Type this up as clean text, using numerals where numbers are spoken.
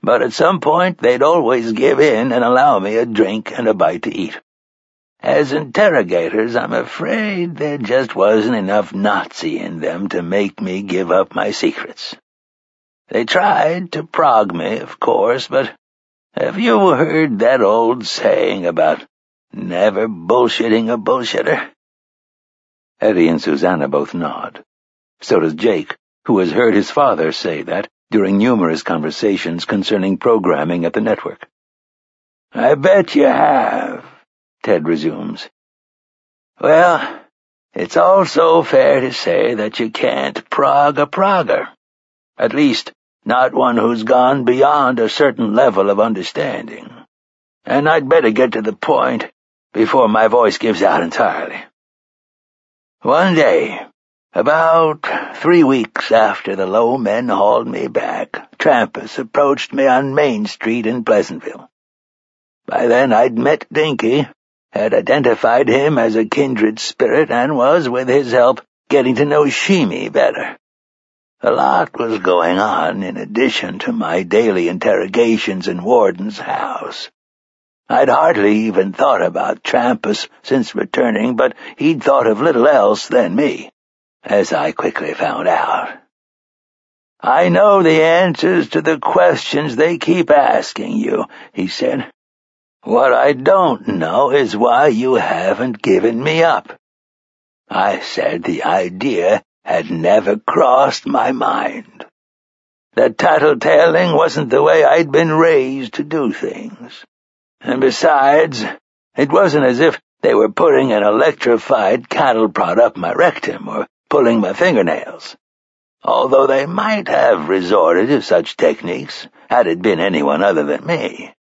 but at some point they'd always give in and allow me a drink and a bite to eat. As interrogators, I'm afraid there just wasn't enough Nazi in them to make me give up my secrets. They tried to prog me, of course, but have you heard that old saying about never bullshitting a bullshitter? Eddie and Susanna both nod. So does Jake, who has heard his father say that during numerous conversations concerning programming at the network. I bet you have, Ted resumes. Well, it's also fair to say that you can't prog a progger. At least, not one who's gone beyond a certain level of understanding. And I'd better get to the point before my voice gives out entirely. One day, about 3 weeks after the low men hauled me back, Trampas approached me on Main Street in Pleasantville. By then I'd met Dinky, had identified him as a kindred spirit, and was, with his help, getting to know Shimi better. A lot was going on in addition to my daily interrogations in Warden's house. I'd hardly even thought about Trampas since returning, but he'd thought of little else than me, as I quickly found out. I know the answers to the questions they keep asking you, he said. What I don't know is why you haven't given me up. I said the idea had never crossed my mind. That tattletelling wasn't the way I'd been raised to do things. And besides, it wasn't as if they were putting an electrified cattle prod up my rectum or pulling my fingernails, although they might have resorted to such techniques had it been anyone other than me.